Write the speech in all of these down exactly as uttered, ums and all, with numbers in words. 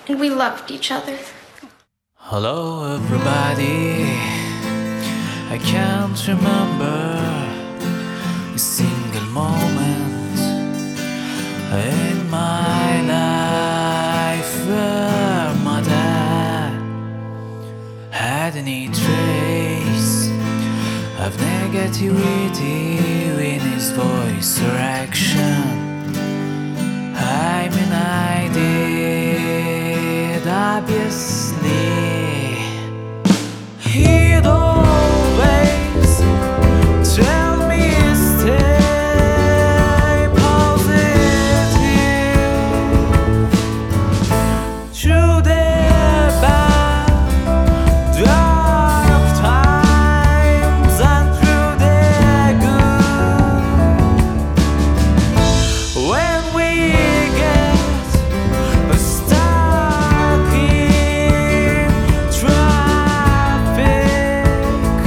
and we loved each other. Hello everybody, I can't remember a single moment in my life where my dad had any trace of negativity in his voice or action. I mean I did, obviously. He'd always tell me stay positive through the bad, dark times and through the good. When we get stuck in traffic,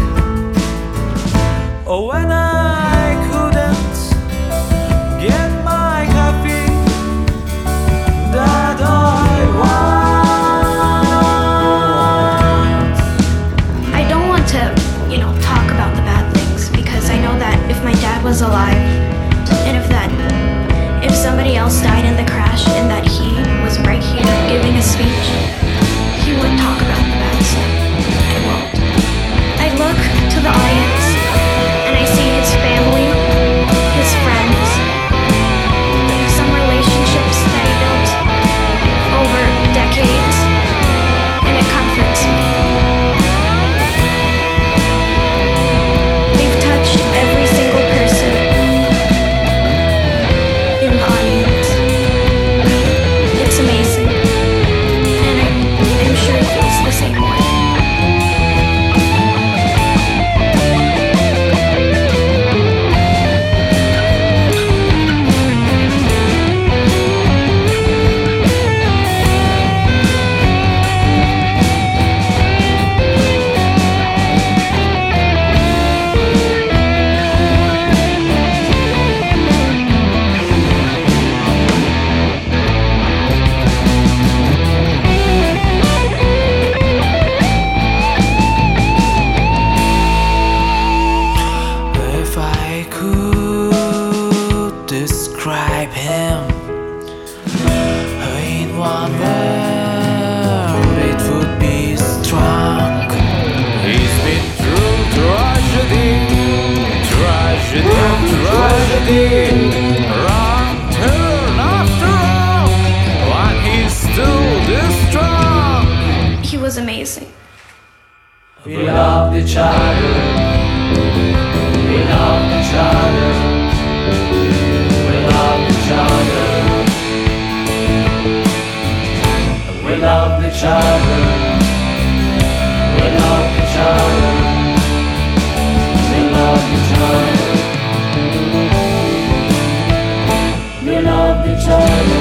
or when I couldn't get my coffee that I want. I don't want to, you know, talk about the bad things because I know that if my dad was alive and if that if somebody else died in the crash and that he was right here giving a speech, he would talk about the bad stuff. I won't. I look to the audience and I see his family, his friends, some relationships that he built over decades, and it comforts me. They've touched every single person in the audience. It's amazing, and I'm, I'm sure he feels the same way. If I could describe him in one word, it would be strong. He's been through tragedy, tragedy, tragedy, wrong turn after wrong, but he's still this strong. He was amazing. We loved each other. We loved each other. We loved each other. We loved each other. We loved each other. We loved each other. We loved each other.